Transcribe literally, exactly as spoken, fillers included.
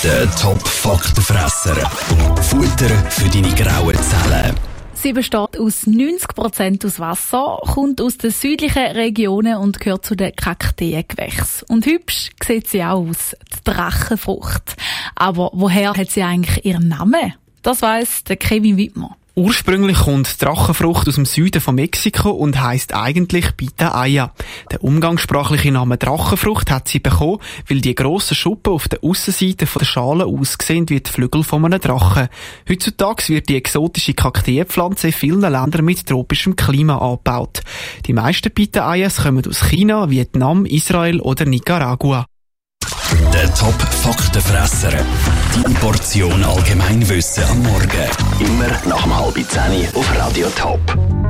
Der Top-Faktenfresser. Futter für deine grauen Zellen. Sie besteht aus neunzig Prozent aus Wasser, kommt aus den südlichen Regionen und gehört zu den Kakteengewächsen. Und hübsch sieht sie auch aus, die Drachenfrucht. Aber woher hat sie eigentlich ihren Namen? Das weiss der Kevin Wittmer. Ursprünglich kommt die Drachenfrucht aus dem Süden von Mexiko und heisst eigentlich Pitahaya. Der umgangssprachliche Name Drachenfrucht hat sie bekommen, weil die grossen Schuppen auf der Aussenseite der Schale aussehen wie die Flügel von einem Drachen. Heutzutage wird die exotische Kakteenpflanze in vielen Ländern mit tropischem Klima angebaut. Die meisten Pitahayas kommen aus China, Vietnam, Israel oder Nicaragua. Der Top-Faktenfresser. Deine Portion Allgemeinwissen am Morgen. Immer nach dem halb zehn auf Radio Top.